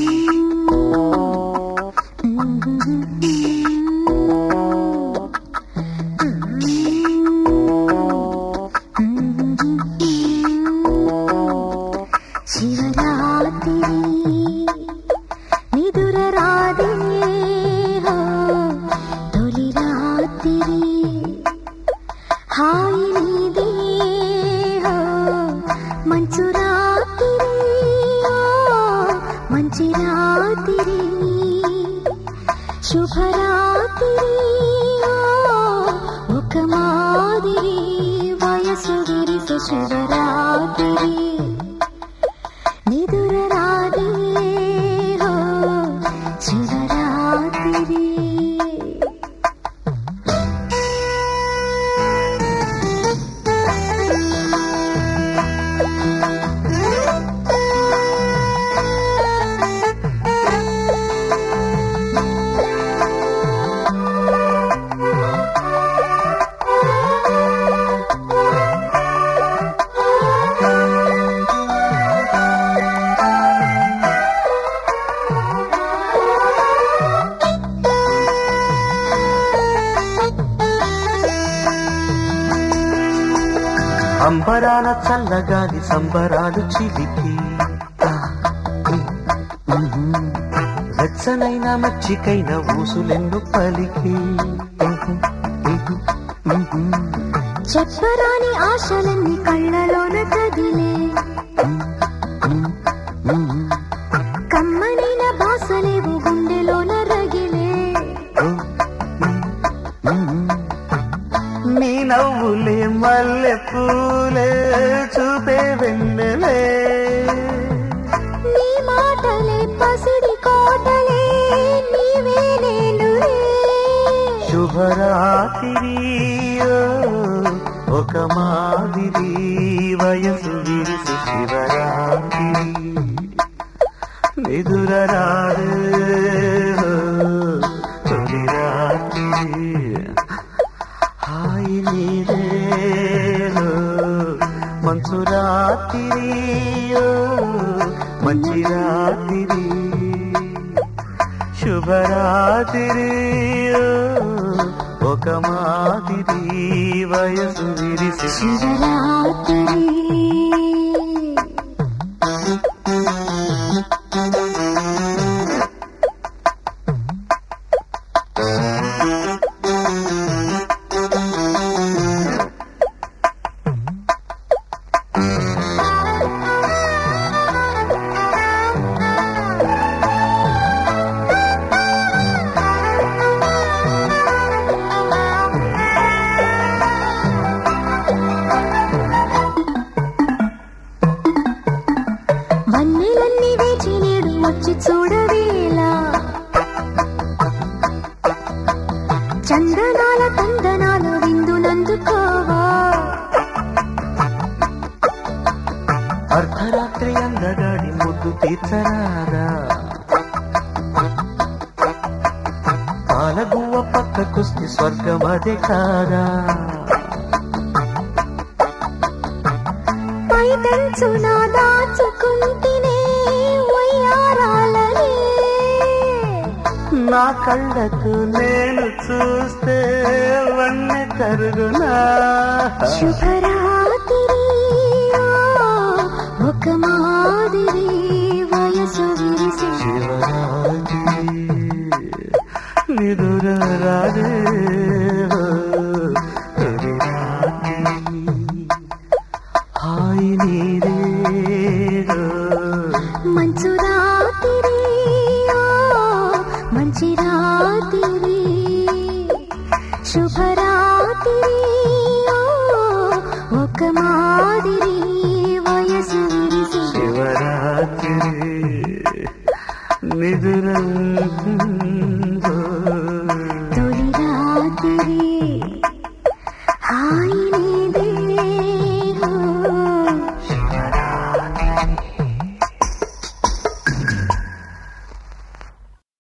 శుభరాత్రి ఒక మాదిరి వయసు విరిసే శుభరాత్రి నిదుర రాదే శుభరాత్రి అంబరాల చల్లగాలి సంబరాలు చిలికి వెచ్చనైన మచ్చికైన ఊసులెన్ను పలికి చెప్పరాని ఆశలన్నీ కళ్ళలోన కదిలే కమ్మనైన భాసలేవు గుండెలోన రగిలే నీ నవ్వులే మల్లె పూలే చూపే వెన్నెలే నీ మాటలే పసిడి కోటలే నీవే నేనులే శుభరాత్రి ఒక మాదిరి వయసు విరిసి శివరాత్రి నిదుర రాదే తొలి రాత్రి హాయి నీరే మంచు రాత్రి మంచి రాత్రి శుభరాత్రి ఒక మాదిరి వయసు విరిసి శుభరాత్రి వన్నెలన్నీ వేచి నేడు వచ్చి చూడవేలా చందనాల తందనాలు విందునందుకోవా అర్ధరాత్రి అందగాడి ముద్దు తీర్చరాదా పాలగువ్వ పక్కకొస్తే స్వర్గమదే కాదా పైటంచున దాచుకుంటేనే వయ్యారాలనే నా కళ్ళకు నేను చూస్తే వన్నె కరుగునా శుభరాత్రి ఒక మాదిరి వయసు విరిసి శివరాత్రి నిదుర రాదే తొలి రాత్రి హాయి నీరే మంచు రాత్రి మంచి రాత్రి శుభరాత్రి ఒక మాదిరి వయసు విరిసి శివరాత్రి నిదుర